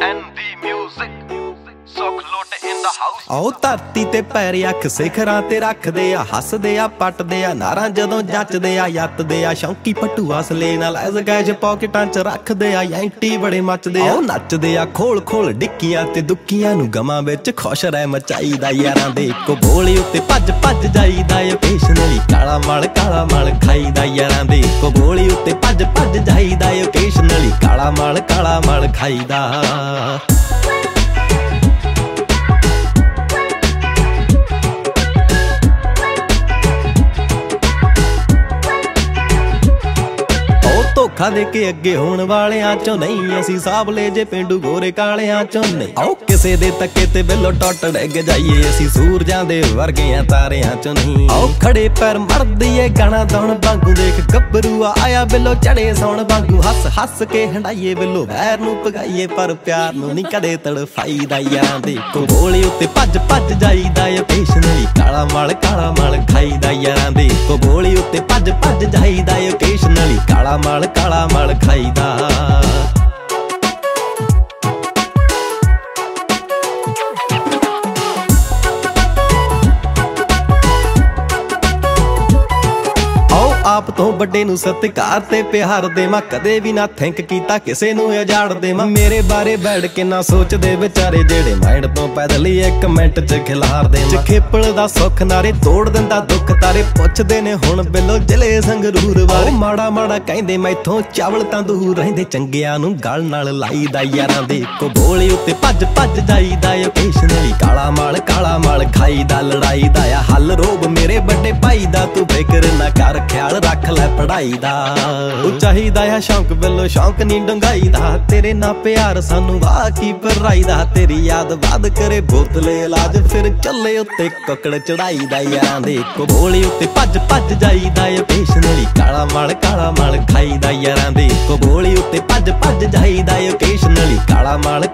आओ धरती ते पैर अख सिखरां ते रखदे आ, हसदे आ पटदे आ नारां जदों जचदे आ, यतदे आ शौकी पट्टू असले नाल ऐस कैश पॉकेटां च रखदे आ, यैंटी बड़े मचदे आ, नचदे आ खोल खोल डिक्कियां ते दुक्कियां नूं गमां विच खुश रह मचाईदा यारां दे इक्को बोली उत्ते भज भज जाईदा ओकेशनली काला मल खाईदा यारां दे इक्को बोली उत्ते भज भज जाईदा ओकेशनली काला मल खाईदा। धोखा दे के अगे होण वालियां चों नहीं असीं साबले जे पेंडू गोरे कालियां चों नहीं। आओ किसे दे तके ते बिलो टुट डिग जाइए असीं सूरजां दे वर्गियां तारियां चों नहीं। आओ खड़े पैर मरदी ए गाना दौण वांगू देख गब्बरू आया बिलो चढ़े सौण वांगू हस हस के हंडाइए बिलो वैर नूं भगाइए पर प्यार नूं नहीं कदे तड़फाईदा यारां दे इक्को बोली उत्ते भज भज जाईदा ओकेशनली काला मल खाईदा यारां दे इक्को बोली उत्ते भज भज जाईदा ओकेशनली काला मल खाईदा। आप तो बड़े नूं सत्कार ते प्यार देवां कदे भी ना थिंक कीता किसे नूं उजाड़ देवां मेरे बारे बैठ के ना सोचदे बेचारे जेड़े माइंड तो पैदल ही एक मिंट च खिलार देवां खेपल दा सुख नारे तोड़ दिंदा दुख तारे पुछदे ने हुण बिलो जिले संगरूर वाले माड़ा माड़ा कहिंदे मैथों चावल तां दूर रहिंदे चंगियां नूं गल नाल लाईदा यारां दे इक्को बोली उत्ते भज भज जाईदा ओकेशनली काला मल खाईदा लड़ाई दा आ हल रोब मेरे बड़े भाई दा तू फिकर ना कर ख्याल रख लै पढ़ाई दा चाहिदा आ शौक बिलो शौक नी डंगाई दा तेरे ना प्यार सानू वाह की पराई दा तेरी याद बाद करे बोतले इलाज फिर चले उत्ते ककड़ चढ़ाई दा यारां दे इक्को बोली उत्ते भज भज जाईदा ओकेशनली काला मल खाईदा यारां दे इक्को बोली उत्ते भज भज जाईदा ओकेशनली काला